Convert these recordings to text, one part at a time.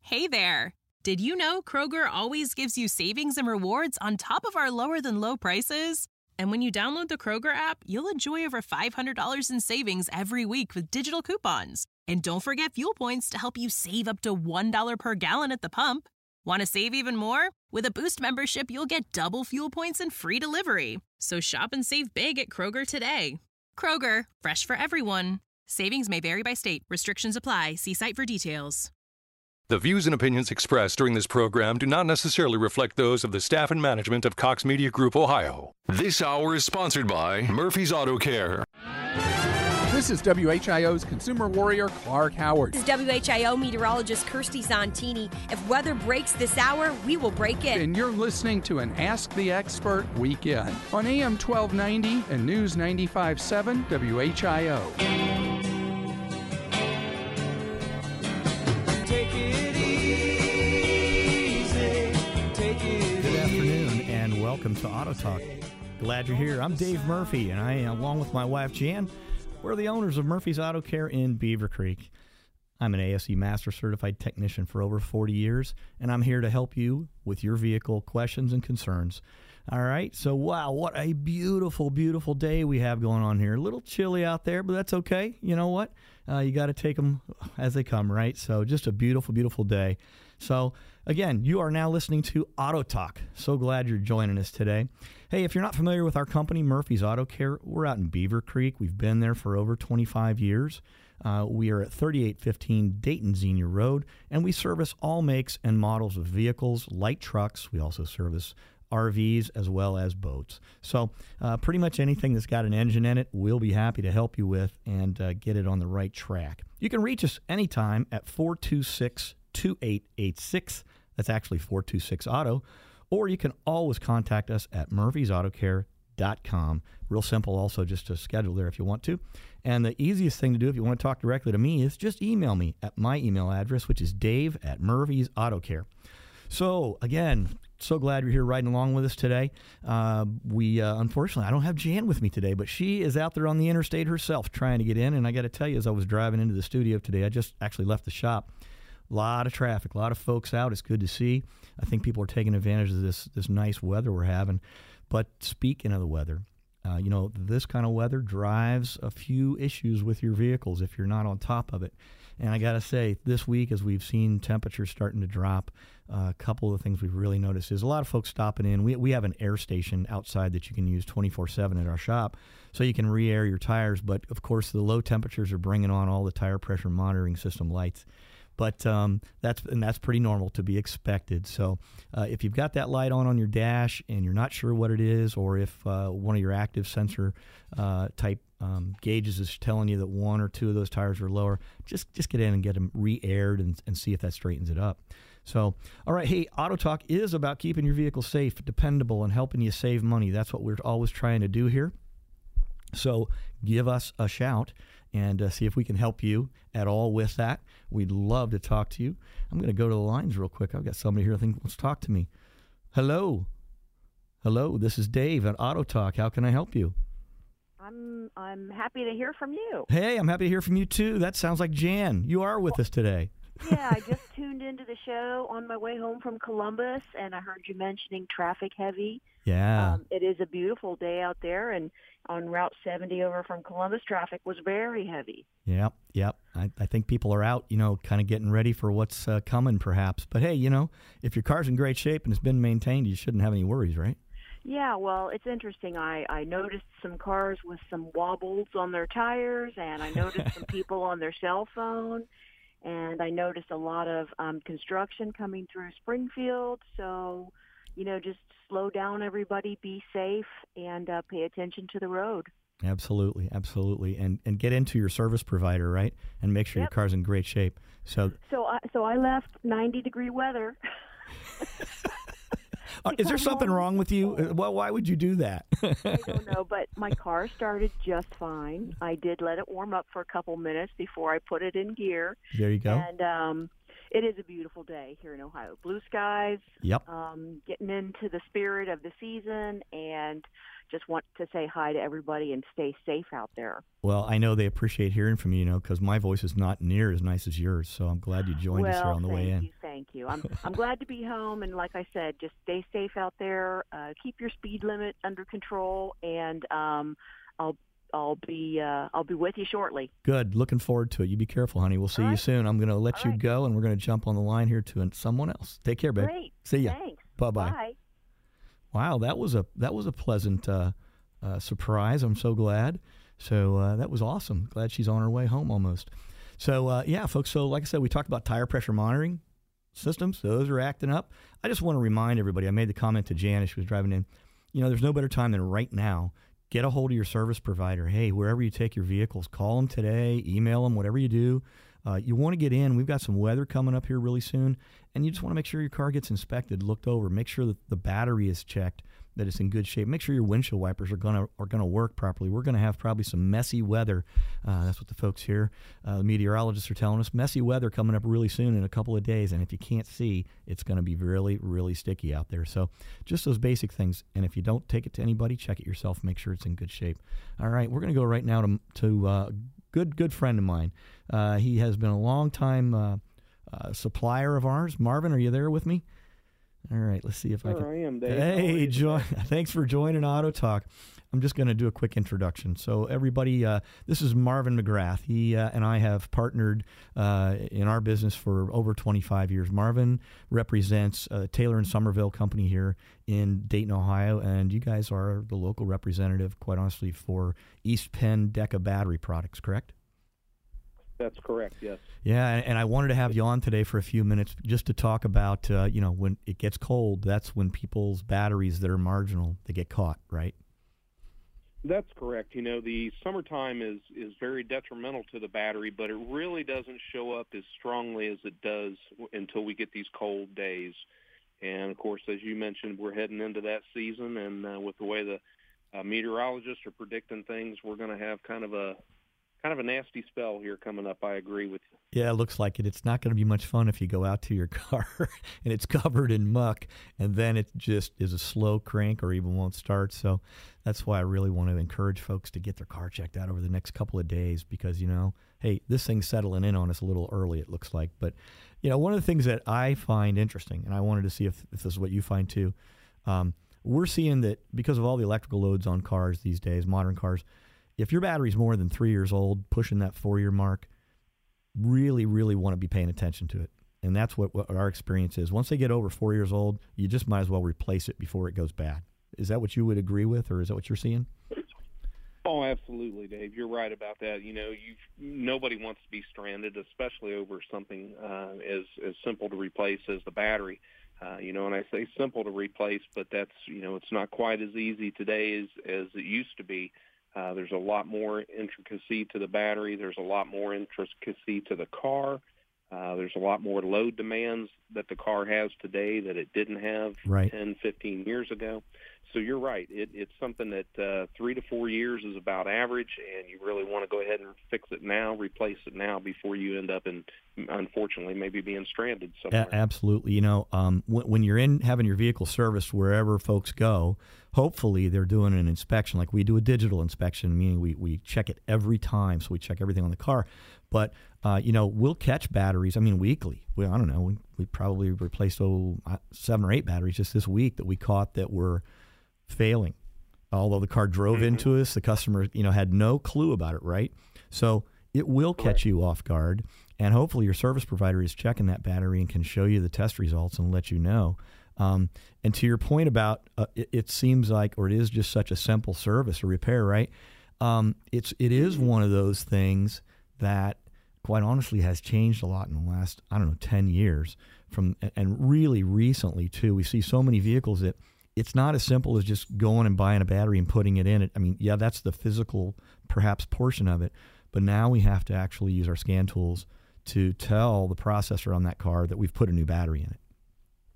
Hey there! Did you know Kroger always gives you savings and rewards on top of our lower-than-low prices? And when you download the Kroger app, you'll enjoy over $500 in savings every week with digital coupons. And don't forget fuel points to help you save up to $1 per gallon at the pump. Want to save even more? With a Boost membership, you'll get double fuel points and free delivery. So shop and save big at Kroger today. Kroger, fresh for everyone. Savings may vary by state. Restrictions apply. See site for details. The views and opinions expressed during this program do not necessarily reflect those of the staff and management of Cox Media Group, Ohio. This hour is sponsored by Murphy's Auto Care. This is WHIO's consumer warrior, Clark Howard. This is WHIO meteorologist Kirsty Zontini. If weather breaks this hour, we will break it. And you're listening to an Ask the Expert weekend on AM 1290 and News 95.7 WHIO. Take it easy, take it Good afternoon and welcome to Auto Talk. Glad you're here. I'm Dave Murphy, and I, along with my wife Jan, we're the owners of Murphy's Auto Care in Beaver Creek. I'm an ASE Master Certified Technician for over 40 years, and I'm here to help you with your vehicle questions and concerns. All right, so wow, what a beautiful, beautiful day we have going on here. A little chilly out there, but that's okay. You know what? You got to take them as they come, right? So just a beautiful, beautiful day. So again, you are now listening to Auto Talk. So glad you're joining us today. Hey, if you're not familiar with our company, Murphy's Auto Care, we're out in Beaver Creek. We've been there for over 25 years. We are at 3815 Dayton Xenia Road, and we service all makes and models of vehicles, light trucks. We also service RVs as well as boats. So pretty much anything that's got an engine in it, we'll be happy to help you with and get it on the right track. You can reach us anytime at 426-2886. That's actually 426-AUTO. Or you can always contact us at murphysautocare.com. Real simple also just to schedule there if you want to. And the easiest thing to do if you want to talk directly to me is just email me at my email address, which is dave@murphysautocare. So, again, so glad you're here riding along with us today. Unfortunately, I don't have Jan with me today, but she is out there on the interstate herself trying to get in. And I got to tell you, as I was driving into the studio today, I just actually left the shop. A lot of traffic, a lot of folks out. It's good to see. I think people are taking advantage of this nice weather we're having. But speaking of the weather, this kind of weather drives a few issues with your vehicles if you're not on top of it. And I got to say, this week, as we've seen temperatures starting to drop, a couple of things we've really noticed is a lot of folks stopping in. We have an air station outside that you can use 24/7 at our shop, so you can re-air your tires. But, of course, the low temperatures are bringing on all the tire pressure monitoring system lights. But that's pretty normal to be expected. So if you've got that light on your dash and you're not sure what it is, or if one of your active sensor type gauges is telling you that one or two of those tires are lower, just get in and get them re-aired and see if that straightens it up. So, all right, hey, Auto Talk is about keeping your vehicle safe, dependable, and helping you save money. That's what we're always trying to do here. So give us a shout and see if we can help you at all with that. We'd love to talk to you. I'm going to go to the lines real quick. I've got somebody here I think wants to talk to me. Hello, this is Dave at Auto Talk. How can I help you? I'm happy to hear from you. Hey, I'm happy to hear from you too. That sounds like Jan. You are with us today. Yeah, I just tuned into the show on my way home from Columbus, and I heard you mentioning traffic heavy. Yeah. It is a beautiful day out there, and on Route 70 over from Columbus, traffic was very heavy. Yep. I think people are out, kind of getting ready for what's coming perhaps. But hey, if your car's in great shape and it's been maintained, you shouldn't have any worries, right? Yeah, well, it's interesting. I noticed some cars with some wobbles on their tires, and I noticed some people on their cell phone. And I noticed a lot of construction coming through Springfield. So, just slow down, everybody, be safe, and pay attention to the road. Absolutely. And get into your service provider, right? And make sure your car's in great shape. So I left 90-degree weather. Is there something wrong with you? Well, why would you do that? I don't know, but my car started just fine. I did let it warm up for a couple minutes before I put it in gear. There you go. And It is a beautiful day here in Ohio. Blue skies. Yep. Getting into the spirit of the season, and just want to say hi to everybody and stay safe out there. Well, I know they appreciate hearing from you, because my voice is not near as nice as yours. So I'm glad you joined us here on the way in. Thank you. I'm glad to be home, and like I said, just stay safe out there. Keep your speed limit under control, and I'll be with you shortly. Good. Looking forward to it. You be careful, honey. We'll see you soon. I'm going to let you go, and we're going to jump on the line here to someone else. Take care, babe. Great. See ya. Thanks. Bye-bye. Bye. Wow, that was a pleasant surprise. I'm so glad. So that was awesome. Glad she's on her way home almost. So yeah, folks. So like I said, we talked about tire pressure monitoring systems. Those are acting up. I just want to remind everybody. I made the comment to Janice. She was driving in. There's no better time than right now. Get a hold of your service provider. Hey, wherever you take your vehicles, call them today, email them, whatever you do. You want to get in. We've got some weather coming up here really soon, and you just want to make sure your car gets inspected, looked over, make sure that the battery is checked, that it's in good shape. Make sure your windshield wipers are gonna work properly. We're gonna have probably some messy weather. That's what the folks here, the meteorologists, are telling us. Messy weather coming up really soon in a couple of days, and if you can't see, it's going to be really, really sticky out there. So just those basic things. And if you don't take it to anybody, check it yourself. Make sure it's in good shape. All right, we're going to go right now to good friend of mine. He has been a long time supplier of ours. Marvin, are you there with me? All right, let's see if I can. I am, Dave. Hey, thanks for joining Auto Talk. I'm just going to do a quick introduction. So everybody, this is Marvin McGrath. He and I have partnered in our business for over 25 years. Marvin represents Taylor and Somerville Company here in Dayton, Ohio, and you guys are the local representative, quite honestly, for East Penn Deca battery products, correct? That's correct, yes. Yeah, and I wanted to have you on today for a few minutes just to talk about, when it gets cold, that's when people's batteries that are marginal, they get caught, right? That's correct. The summertime is very detrimental to the battery, but it really doesn't show up as strongly as it does until we get these cold days. And, of course, as you mentioned, we're heading into that season, and with the way the meteorologists are predicting things, we're going to have kind of a nasty spell here coming up. I agree with you. Yeah, it looks like it. It's not going to be much fun if you go out to your car and it's covered in muck, and then it just is a slow crank or even won't start. So that's why I really want to encourage folks to get their car checked out over the next couple of days because, hey, this thing's settling in on us a little early, it looks like. But, one of the things that I find interesting, and I wanted to see if this is what you find too, we're seeing that because of all the electrical loads on cars these days, modern cars, if your battery's more than 3 years old, pushing that 4-year mark, really, really want to be paying attention to it. And that's what our experience is. Once they get over 4 years old, you just might as well replace it before it goes bad. Is that what you would agree with, or is that what you're seeing? Oh, absolutely, Dave. You're right about that. Nobody wants to be stranded, especially over something as simple to replace as the battery. And I say simple to replace, but that's, it's not quite as easy today as it used to be. There's a lot more intricacy to the battery. There's a lot more intricacy to the car. There's a lot more load demands that the car has today that it didn't have 10, 15 years ago. So you're right. It's something that 3 to 4 years is about average, and you really want to go ahead and fix it now, replace it now before you end up in, unfortunately, maybe being stranded somewhere. Absolutely. When you're in having your vehicle serviced wherever folks go, hopefully they're doing an inspection. Like we do a digital inspection, meaning we check it every time, so we check everything on the car. But, we'll catch batteries, weekly. I don't know, we probably replaced 7 or 8 batteries just this week that we caught that were failing. Although the car drove into us, the customer, had no clue about it, right? So it will catch you off guard, and hopefully your service provider is checking that battery and can show you the test results and let you know. And to your point about it seems like, or it is just such a simple service or repair, right? It is one of those things that, quite honestly, has changed a lot in the last, 10 years. And really recently, too. We see so many vehicles that it's not as simple as just going and buying a battery and putting it in it. That's the physical, perhaps, portion of it. But now we have to actually use our scan tools to tell the processor on that car that we've put a new battery in it.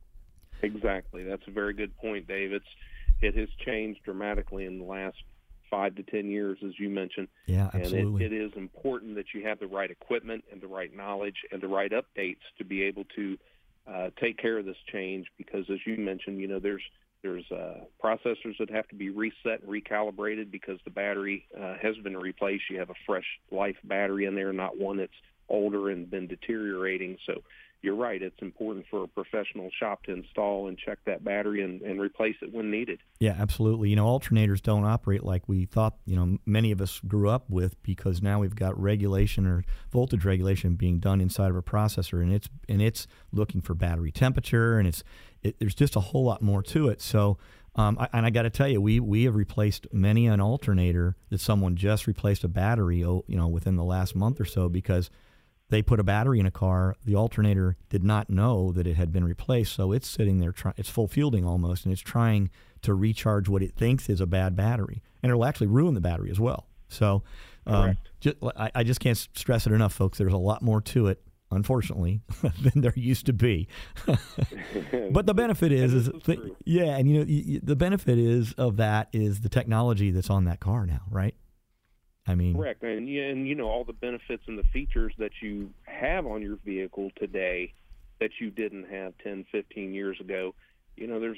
Exactly. That's a very good point, Dave. It has changed dramatically in the last 5 to 10 years, as you mentioned. Yeah, absolutely. And it is important that you have the right equipment and the right knowledge and the right updates to be able to take care of this change, because, as you mentioned, there's processors that have to be reset and recalibrated because the battery has been replaced. You have a fresh life battery in there, not one that's older and been deteriorating. So you're right. It's important for a professional shop to install and check that battery and replace it when needed. Yeah, absolutely. Alternators don't operate like we thought, many of us grew up with, because now we've got regulation or voltage regulation being done inside of a processor, and it's looking for battery temperature, and there's just a whole lot more to it. So, I got to tell you, we have replaced many an alternator that someone just replaced a battery, within the last month or so, because they put a battery in a car. The alternator did not know that it had been replaced, so it's sitting there. It's full fielding almost, and it's trying to recharge what it thinks is a bad battery, and it'll actually ruin the battery as well. So, I just can't stress it enough, folks. There's a lot more to it, unfortunately, than there used to be. But the benefit is the benefit of that is the technology that's on that car now, right? I mean, correct, and all the benefits and the features that you have on your vehicle today that you didn't have 10, 15 years ago. There's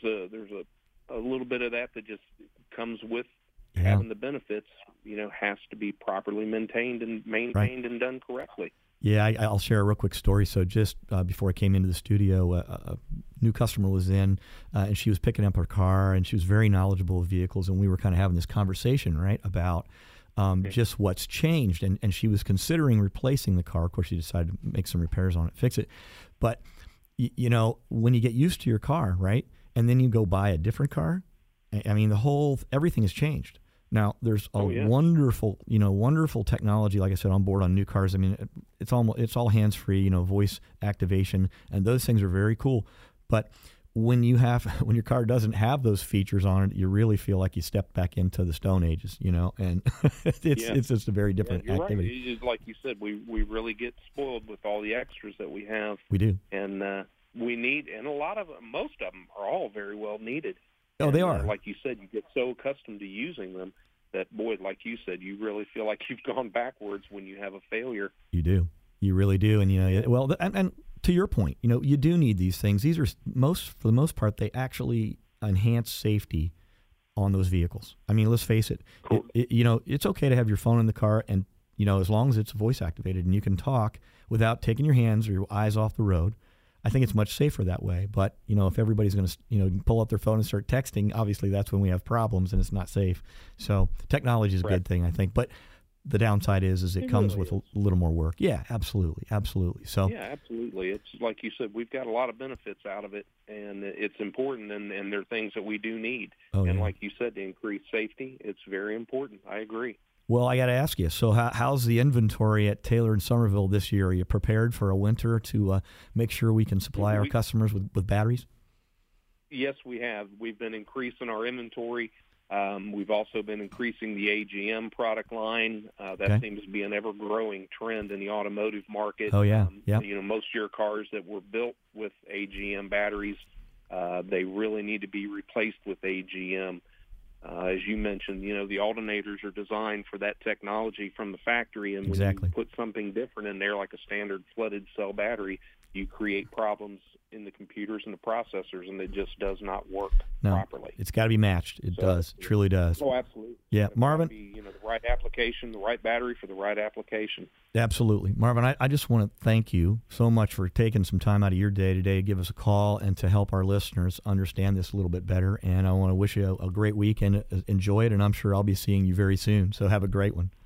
a little bit of that just comes with having the benefits. Has to be properly maintained and and done correctly. Yeah, I'll share a real quick story. So just before I came into the studio, a new customer was in, and she was picking up her car, and she was very knowledgeable of vehicles, and we were kind of having this conversation, right, about just what's changed, and she was considering replacing the car. Of course, she decided to make some repairs on it, fix it. But, when you get used to your car, right, and then you go buy a different car, I mean, everything has changed. Now, there's a wonderful technology, like I said, on board on new cars. I mean, it's all hands-free, voice activation, and those things are very cool. But when your car doesn't have those features on it, you really feel like you stepped back into the Stone Ages, and it's just a very different activity. Right. Like you said, we really get spoiled with all the extras that we have. We do, and we need, and most of them are all very well needed. Oh, they are. Like you said, you get so accustomed to using them that, boy, like you said, you really feel like you've gone backwards when you have a failure. You do. You really do. And, and to your point, you do need these things. These are for the most part, they actually enhance safety on those vehicles. I mean, let's face it, cool. It's okay to have your phone in the car, and, as long as it's voice activated and you can talk without taking your hands or your eyes off the road. I think it's much safer that way. But, if everybody's going to, pull up their phone and start texting, obviously that's when we have problems and it's not safe. So technology is a good thing, I think. But the downside is it comes with a little more work. Yeah, absolutely. So yeah, absolutely. It's like you said, we've got a lot of benefits out of it, and it's important, and there are things that we do need. And like you said, to increase safety, it's very important. I agree. Well, I got to ask you, so how's the inventory at Taylor and Somerville this year? Are you prepared for a winter to make sure we can supply our customers with batteries? Yes, we have. We've been increasing our inventory. We've also been increasing the AGM product line. That seems to be an ever-growing trend in the automotive market. Oh, yeah. Most of your cars that were built with AGM batteries, they really need to be replaced with AGM. As you mentioned, the alternators are designed for that technology from the factory, and when you put something different in there, like a standard flooded cell battery, you create problems in the computers and the processors, and it just does not work properly. It's got to be matched. It truly does. Oh, absolutely. Yeah, Marvin. Be, the right application, the right battery for the right application. Absolutely. Marvin, I just want to thank you so much for taking some time out of your day today to give us a call and to help our listeners understand this a little bit better. And I want to wish you a great week and enjoy it, and I'm sure I'll be seeing you very soon. So have a great one.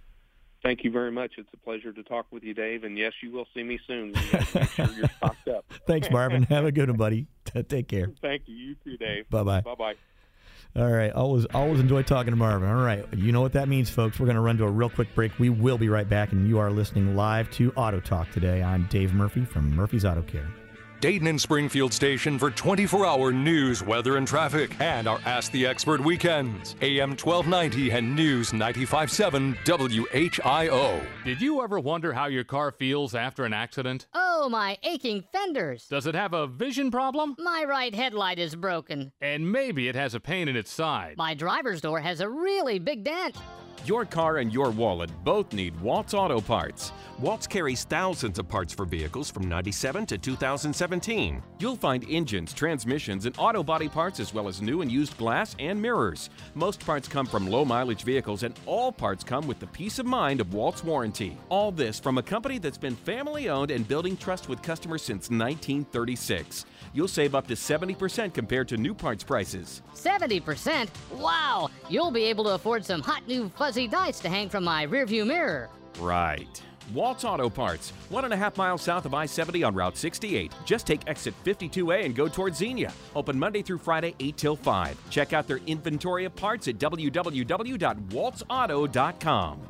Thank you very much. It's a pleasure to talk with you, Dave. And, yes, you will see me soon. Make sure you're stocked up. Thanks, Marvin. Have a good one, buddy. Take care. Thank you. You too, Dave. Bye-bye. Bye-bye. All right. Always enjoy talking to Marvin. All right. You know what that means, folks. We're going to run to a real quick break. We will be right back, and you are listening live to Auto Talk today. I'm Dave Murphy from Murphy's Auto Care. Dayton and Springfield station for 24-hour news, weather, and traffic, and our Ask the Expert weekends. AM 1290 and News 95.7 WHIO. Did you ever wonder how your car feels after an accident? Oh, Oh, my aching fenders. Does it have a vision problem? My right headlight is broken. And maybe it has a pain in its side. My driver's door has a really big dent. Your car and your wallet both need Waltz Auto Parts. Waltz carries thousands of parts for vehicles from 97 to 2017. You'll find engines, transmissions, and auto body parts, as well as new and used glass and mirrors. Most parts come from low-mileage vehicles, and all parts come with the peace of mind of Waltz warranty. All this from a company that's been family-owned and building trust with customers since 1936. You'll save up to 70% compared to new parts prices. 70%? Wow! You'll be able to afford some hot new fuzzy dice to hang from my rearview mirror. Right. Waltz Auto Parts, 1.5 miles south of I-70 on Route 68. Just take exit 52A and go towards Xenia. Open Monday through Friday, 8 till 5. Check out their inventory of parts at www.waltzauto.com.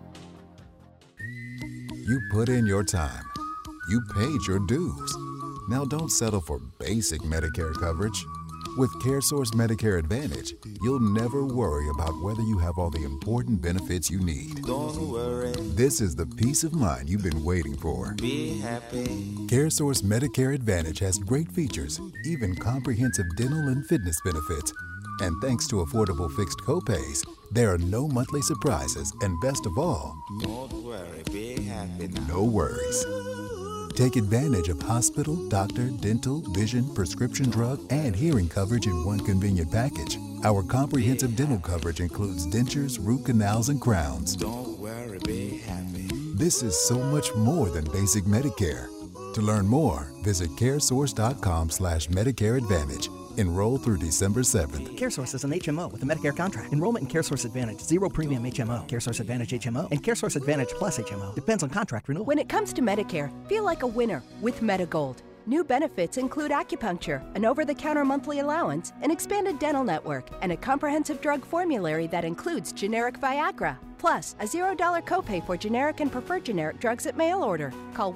You put in your time. You paid your dues. Now don't settle for basic Medicare coverage. With CareSource Medicare Advantage, you'll never worry about whether you have all the important benefits you need. Don't worry. This is the peace of mind you've been waiting for. Be happy. CareSource Medicare Advantage has great features, even comprehensive dental and fitness benefits. And thanks to affordable fixed copays, there are no monthly surprises, and best of all, Don't worry. Be happy now. no worries. Take advantage of hospital, doctor, dental, vision, prescription drug, and hearing coverage in one convenient package. Our comprehensive dental coverage includes dentures, root canals, and crowns. Don't worry. Be happy. This is so much more than basic Medicare. To learn more, visit caresource.com/Medicare Advantage. Enroll through December 7th. CareSource is an HMO with a Medicare contract. Enrollment in CareSource Advantage, 0 premium HMO, CareSource Advantage HMO, and CareSource Advantage Plus HMO. Depends on contract renewal. When it comes to Medicare, feel like a winner with Medigold. New benefits include acupuncture, an over-the-counter monthly allowance, an expanded dental network, and a comprehensive drug formulary that includes generic Viagra. Plus, a $0 copay for generic and preferred generic drugs at mail order. Call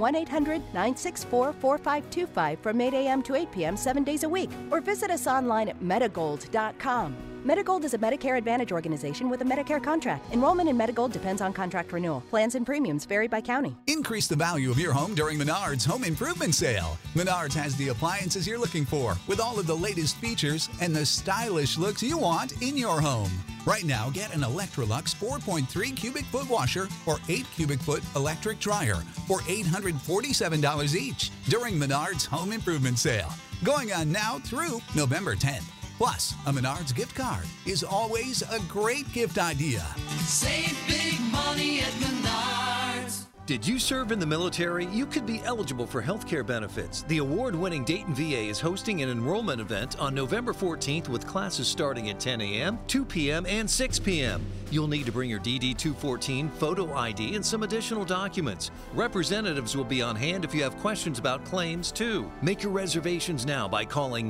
1-800-964-4525 from 8 a.m. to 8 p.m. 7 days a week, or visit us online at Medigold.com. Medigold is a Medicare Advantage organization with a Medicare contract. Enrollment in Medigold depends on contract renewal. Plans and premiums vary by county. Increase the value of your home during Menards Home Improvement Sale. Menards has the appliances you're looking for, with all of the latest features and the stylish looks you want in your home. Right now, get an Electrolux 4.3 cubic foot washer or 8 cubic foot electric dryer for $847 each during Menards Home Improvement Sale. Going on now through November 10th. Plus, a Menards gift card is always a great gift idea. Save big money at Menards. Did you serve in the military? You could be eligible for health care benefits. The award-winning Dayton VA is hosting an enrollment event on November 14th with classes starting at 10 a.m., 2 p.m., and 6 p.m. You'll need to bring your DD-214, photo ID, and some additional documents. Representatives will be on hand if you have questions about claims, too. Make your reservations now by calling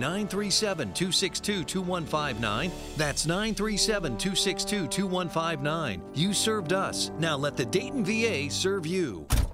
937-262-2159. That's 937-262-2159. You served us. Now let the Dayton VA serve you.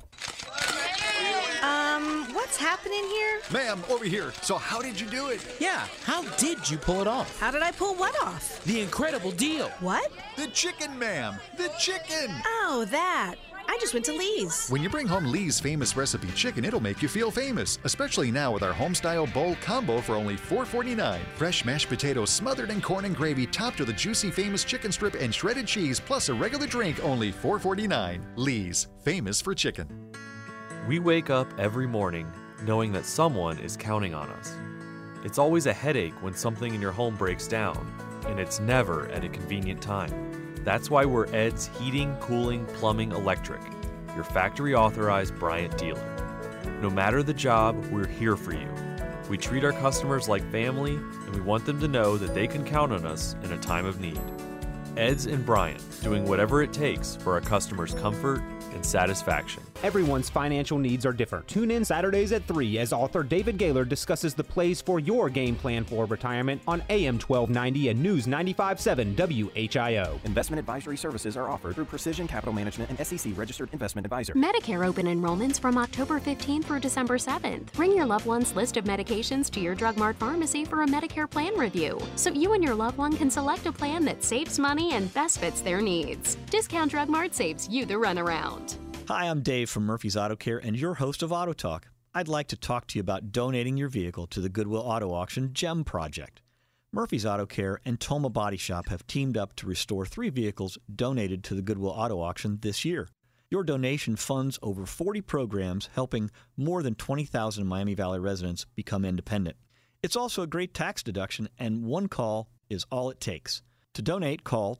What's happening here? Ma'am, over here. So how did you do it? Yeah, how did you pull it off? How did I pull what off? The incredible deal. What? The chicken, ma'am. The chicken. Oh, that. I just went to Lee's. When you bring home Lee's famous recipe chicken, it'll make you feel famous, especially now with our home-style bowl combo for only $4.49. Fresh mashed potatoes smothered in corn and gravy topped with a juicy famous chicken strip and shredded cheese, plus a regular drink, only $4.49. Lee's, famous for chicken. We wake up every morning knowing that someone is counting on us. It's always a headache when something in your home breaks down, and it's never at a convenient time. That's why we're Ed's Heating, Cooling, Plumbing, Electric, your factory-authorized Bryant dealer. No matter the job, we're here for you. We treat our customers like family, and we want them to know that they can count on us in a time of need. Ed's and Bryant, doing whatever it takes for our customers' comfort and satisfaction. Everyone's financial needs are different. Tune in Saturdays at 3 as author David Gaylor discusses the plays for your game plan for retirement on AM 1290 and News 95.7 WHIO. Investment advisory services are offered through Precision Capital Management and SEC Registered Investment Advisor. Medicare open enrollments from October 15th through December 7th. Bring your loved one's list of medications to your Drug Mart pharmacy for a Medicare plan review, so you and your loved one can select a plan that saves money and best fits their needs. Discount Drug Mart saves you the runaround. Hi, I'm Dave from Murphy's Auto Care and your host of Auto Talk. I'd like to talk to you about donating your vehicle to the Goodwill Auto Auction GEM project. Murphy's Auto Care and Toma Body Shop have teamed up to restore 3 vehicles donated to the Goodwill Auto Auction this year. Your donation funds over 40 programs helping more than 20,000 Miami Valley residents become independent. It's also a great tax deduction, and one call is all it takes. To donate, call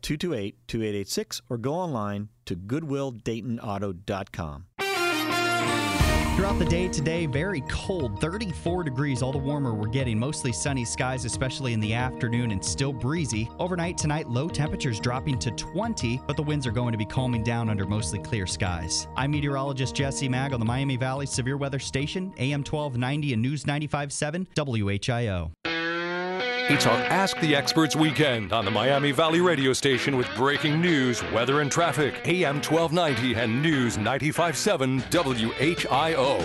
228-2886 or go online to goodwilldaytonauto.com. Throughout the day today, very cold, 34 degrees, all the warmer we're getting. Mostly sunny skies, especially in the afternoon, and still breezy. Overnight tonight, low temperatures dropping to 20, but the winds are going to be calming down under mostly clear skies. I'm meteorologist Jesse Mag on the Miami Valley Severe Weather Station, AM 1290 and News 95.7 WHIO. It's our Ask the Experts weekend on the Miami Valley radio station with breaking news, weather, and traffic. AM 1290 and News 95.7 WHIO.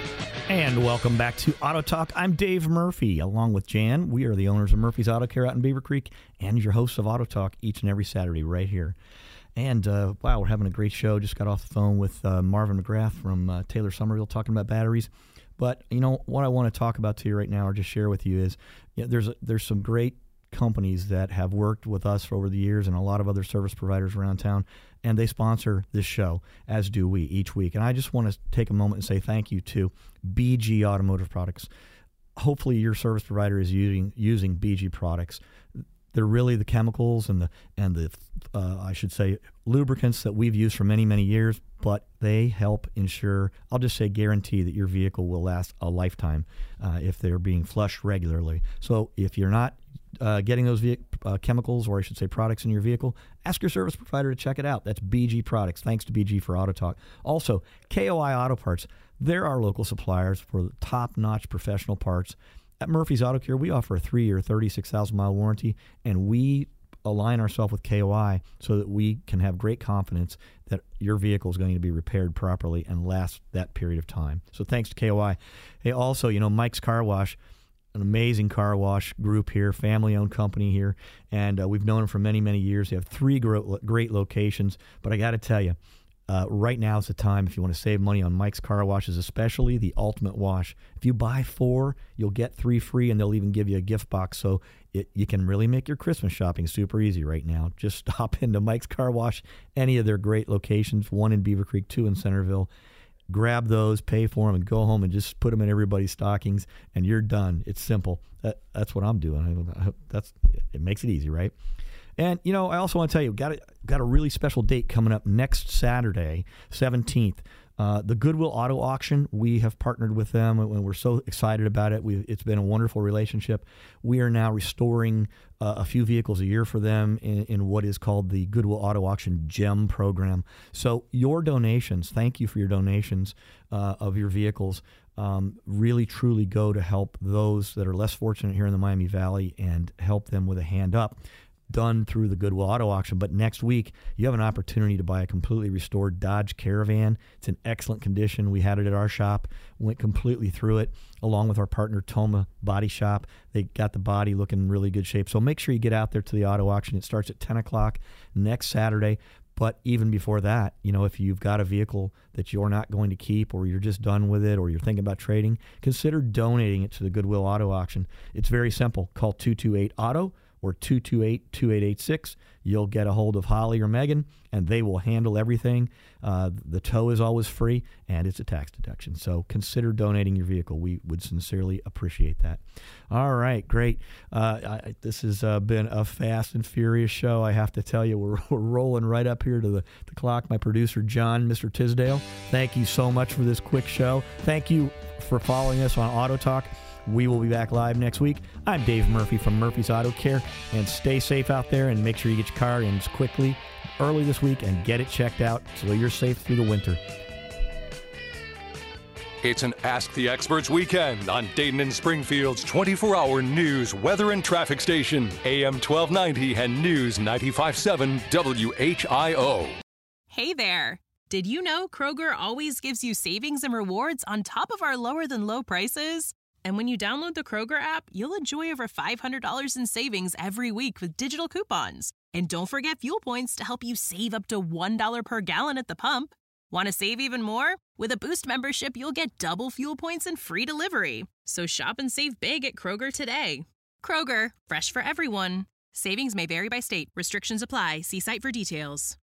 And welcome back to Auto Talk. I'm Dave Murphy, along with Jan. We are the owners of Murphy's Auto Care out in Beaver Creek and your hosts of Auto Talk each and every Saturday right here. And, wow, we're having a great show. Just got off the phone with Marvin McGrath from Taylor Somerville talking about batteries. But, you know, what I want to talk about to you right now or just share with you is there's some great companies that have worked with us for over the years and a lot of other service providers around town, and they sponsor this show, as do we, each week. And I just want to take a moment and say thank you to BG Automotive Products. Hopefully your service provider is using BG products. They're really the chemicals and the I should say lubricants that we've used for many, many years, but they help ensure, I'll just say guarantee, that your vehicle will last a lifetime if they're being flushed regularly. So if you're not getting those chemicals, or I should say products in your vehicle, ask your service provider to check it out. That's BG Products. Thanks to BG for Auto Talk. Also, KOI Auto Parts. They're our local suppliers for top-notch professional parts. At Murphy's Auto Care, we offer a 3-year, 36,000-mile warranty, and we align ourselves with KOI so that we can have great confidence that your vehicle is going to be repaired properly and last that period of time. So thanks to KOI. Hey, also, you know, Mike's Car Wash, an amazing car wash group here, family-owned company here, and we've known them for many, many years. They have 3 great locations, but I got to tell you, right now is the time if you want to save money on Mike's Car Washes, especially the Ultimate Wash. If you buy 4, you'll get 3 free, and they'll even give you a gift box. So you can really make your Christmas shopping super easy right now. Just stop into Mike's Car Wash, any of their great locations, 1 in Beaver Creek, 2 in Centerville. Grab those, pay for them, and go home and just put them in everybody's stockings, and you're done. It's simple. That's what I'm doing. It makes it easy, right? And, you know, I also want to tell you, got a really special date coming up next Saturday, 17th. The Goodwill Auto Auction, we have partnered with them, and we're so excited about it. It's been a wonderful relationship. We are now restoring a few vehicles a year for them in what is called the Goodwill Auto Auction GEM program. So your donations, thank you for your donations of your vehicles, really truly go to help those that are less fortunate here in the Miami Valley and help them with a hand up, done through the Goodwill Auto Auction. But next week, you have an opportunity to buy a completely restored Dodge Caravan. It's in excellent condition. We had it at our shop, went completely through it, along with our partner Toma Body Shop. They got the body looking in really good shape. So make sure you get out there to the auto auction. It starts at 10 o'clock next Saturday. But even before that, you know, if you've got a vehicle that you're not going to keep, or you're just done with it, or you're thinking about trading, consider donating it to the Goodwill Auto Auction. It's very simple. Call 228-AUTO or 228-2886. You'll get a hold of Holly or Megan, and they will handle everything. The tow is always free, and it's a tax deduction. So consider donating your vehicle. We would sincerely appreciate that. All right, great. This has been a fast and furious show, I have to tell you. We're rolling right up here to the clock. My producer, John, Mr. Tisdale, thank you so much for this quick show. Thank you for following us on Auto Talk. We will be back live next week. I'm Dave Murphy from Murphy's Auto Care, and stay safe out there and make sure you get your car in quickly, early this week, and get it checked out so you're safe through the winter. It's an Ask the Experts weekend on Dayton and Springfield's 24-hour news, weather, and traffic station, AM 1290 and News 95.7 WHIO. Hey there. Did you know Kroger always gives you savings and rewards on top of our lower-than-low prices? And when you download the Kroger app, you'll enjoy over $500 in savings every week with digital coupons. And don't forget fuel points to help you save up to $1 per gallon at the pump. Want to save even more? With a Boost membership, you'll get double fuel points and free delivery. So shop and save big at Kroger today. Kroger, fresh for everyone. Savings may vary by state. Restrictions apply. See site for details.